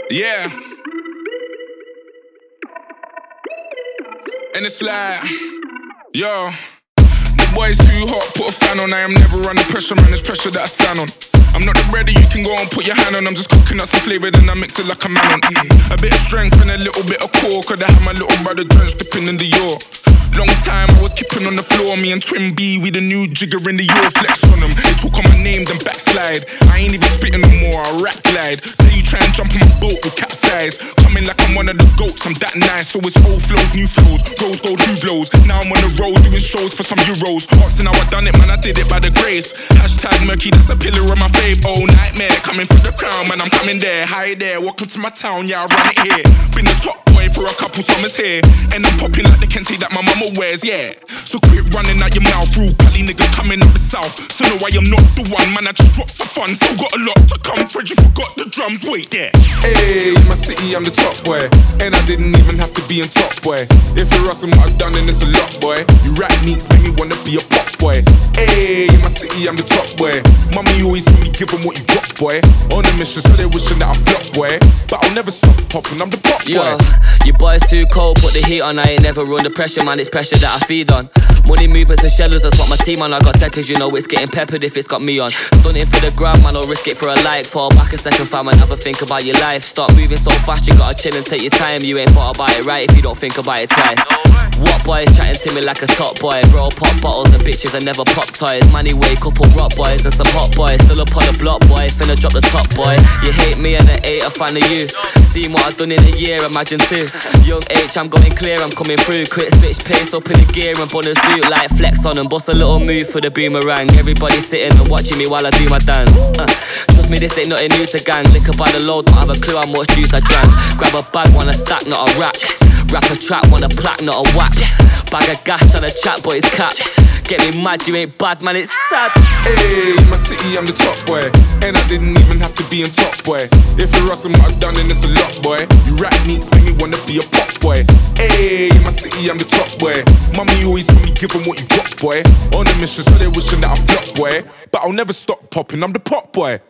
Yeah. And it's like, yo, the boy's too hot, put a fan on. I am never under pressure, man, it's pressure that I stand on. I'm not the bread you can go and put your hand on. I'm just cooking up some flavour, then I mix it like a man on. A bit of strength and a little bit of core. Could I have my little brother drenched dipping in the York? Long time I was keeping on the floor. Me and Twin B, we the new jigger in the York. Flex on them, they talk on my name, then backslide. I ain't even spitting no more, I rap glide. Then you try and jump on my boat with capsize. Coming like I'm one of the goats, I'm that nice. So it's old flows, new flows, rose gold, who blows. Now I'm on the road doing shows for some euros. Asking how I done it, man, I did it by the grace. Hashtag murky, that's a pillar of my fave. Oh, nightmare, coming for the crown, man, I'm coming there. Hi there, welcome to my town, yeah, I run it here. Been the top boy for a couple summers here. And I'm popping like the Kente that my mama wears, yeah. So quit running out your mouth, rude Cali niggas coming up the south. So no, I am not the one, man, I just dropped for fun. Still got a lot to come, Fred, you forgot the drums, wait there. Hey, in my city, I'm the top boy. And I didn't even have to be in top boy. If you're us and what I've done, then it's a lot, boy. You rap neeks make me wanna be a pop boy. Hey, in my city, I'm the top boy. Mommy always told me, give them what you got, boy. On a mission, so they wishing that I flop, boy. But I'll never stop popping, I'm the pop boy. Yo, your boy's too cold, put the heat on. I ain't never under pressure, man, it's pressure that I feed on. Money movements and shellers, that's what my team on. I got techers, you know it's getting peppered if it's got me on. Stunning for the ground, man, I'll risk it for a like. Fall back a second, fam, and have a think about your life. Start moving so fast, you gotta chill and take your time. You ain't thought about it right if you don't think about it twice. What boys chatting to me like a top boy? Bro, pop bottles and bitches and never pop toys. Money way, couple rock boys and some hot boys. Still up on the block, boy, finna drop the top, boy. You hate me and I ain't a fan of you. Seen what I've done in a year, imagine two. Young H, I'm going clear, I'm coming through. Quick switch pace up in the gear and bun a suit. Like flex on and bust a little move for the boomerang. Everybody sitting and watching me while I do my dance. Trust me, this ain't nothing new to gang. Liquor by the load, don't have a clue how much juice I drank. Grab a bag, want a stack, not a rack. Rap a track, want a plaque, not a whack. Bag of gas, tryna chat, but it's cap. Get me mad, you ain't bad, man, it's sad. Hey, in my city, I'm the top boy. And I didn't even have to be in top boy. If you're us and what I've done, then it's a lot, boy. You rap neeks make me wanna be a pop boy. Hey, in my city, I'm the top boy. Mommy always told me, give them what you got, boy. On a mission, so they wishing that I flop, boy. But I'll never stop popping, I'm the pop boy.